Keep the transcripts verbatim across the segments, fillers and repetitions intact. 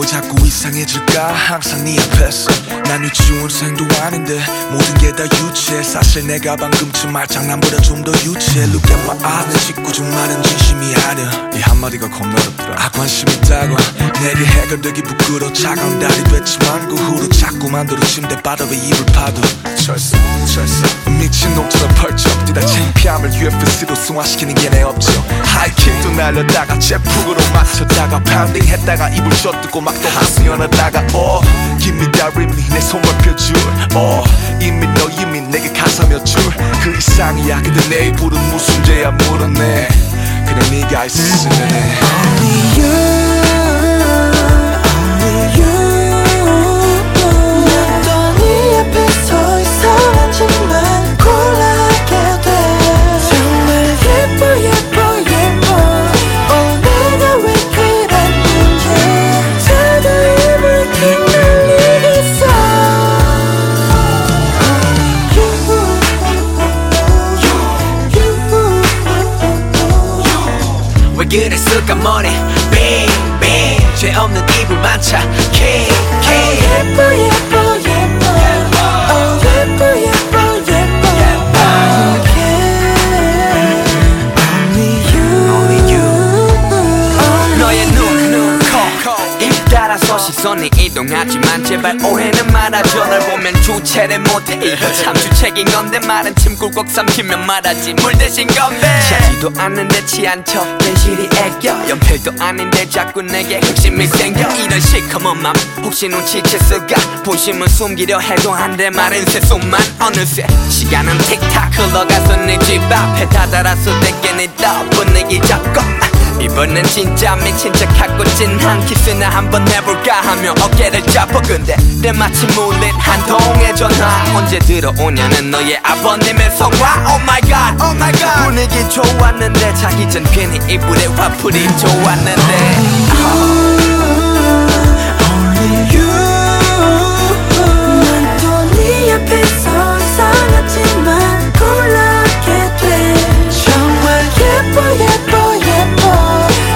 자꾸 이상해질까 항상 네 앞에서 난 유치원생도 아닌데 모든 게 다 유치해 사실 내가 방금쯤 말장난보다 좀 더 유치해 Look at my eyes 짓궂은 말은 진심이 아니야 이 한마디가 겁나 어렵더라 아 관심 있다고 내게 해결되기 부끄러워 차가운 달이 됐지만 그 후로 자꾸만 들어 침대 바닥에 입을 파도 철수 철수 미친 놈처럼 펄쩍 뛰다 창피함을 유에프씨로 승화시키는 게 내 업적 하이킥도 날렸다가 제품으로 맞췄다가 파운딩 했다가 입을 젖뜨고 막 또 하승연하다가 Oh give me that rhythm 내 손을 펴줄 Oh 이미 너 이미 내게 가사 몇 줄 그 이상이야 근데 내 입으로는 무슨 죄야 물어내 그냥 네가 있으면 해 Only you 왜 그래 쑥까머리 빙빙 죄 없는 이불 만차 K K 예뻐 예뻐 예뻐 Oh 예뻐 예뻐 예뻐 Only you Only you 너의 눈, 눈, 코, 입 따라서 시선이 이동하지만 제발 오해는 말아줘 널 보면 주체를 못해 이거 참 주책인 건데 말은 침 꿀꺽 삼키면 말하지 물 대신 건데 차지도 않는데 취한 척 괜시리 애껴 연필도 아닌데 자꾸 내게 흑심이 생겨 이런 시커먼 맘 혹시 눈치챘을까 본심은 숨기려 해도 한데 말은 새속만 어느새 시간은 틱탁 흘러가서 내 집 앞에 다다랐을 때께 내 분위기 잡고 이번엔 진짜 미친 척하고 찐한 키스나 한번 해볼까 하며 어깨를 잡고 근데 때마침 울린 한 통의 전화 언제 들어오냐는 너의 아버님의 성화 Oh my god, oh my god 분위기 좋았는데 자기 전 괜히 이불에 화풀이 좋았는데 Only you 난 또 네 앞에서 이상하지만 곤란하게 돼 정말 예뻐 예뻐 예뻐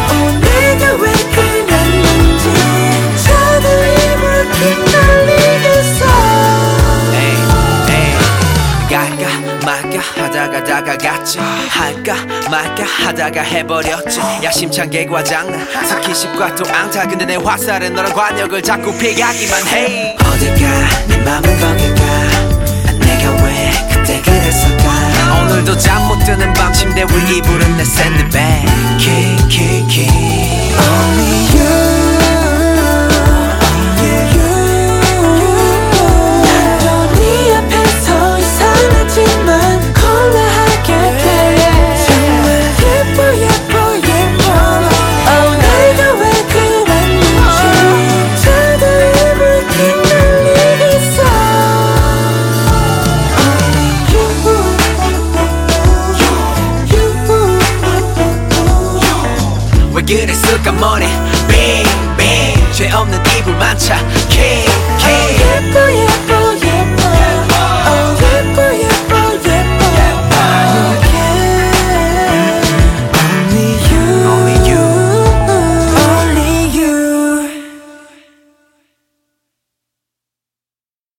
하다가 다가갔지 할까 말까 하다가 해버렸지 야심찬게 과장난 스킨십과 또 앙타 근데 내 화살은 너랑 관역을 자꾸 피하기만 해 어딜까 내 맘은 거길까 내가 왜 그때 그랬을까 오늘도 잠 못 드는 밤 침대 위 이불은 내 샌드백 키키키 Only you 왜 그래 쑥까머리 빙빙 죄 없는 이불 만차 K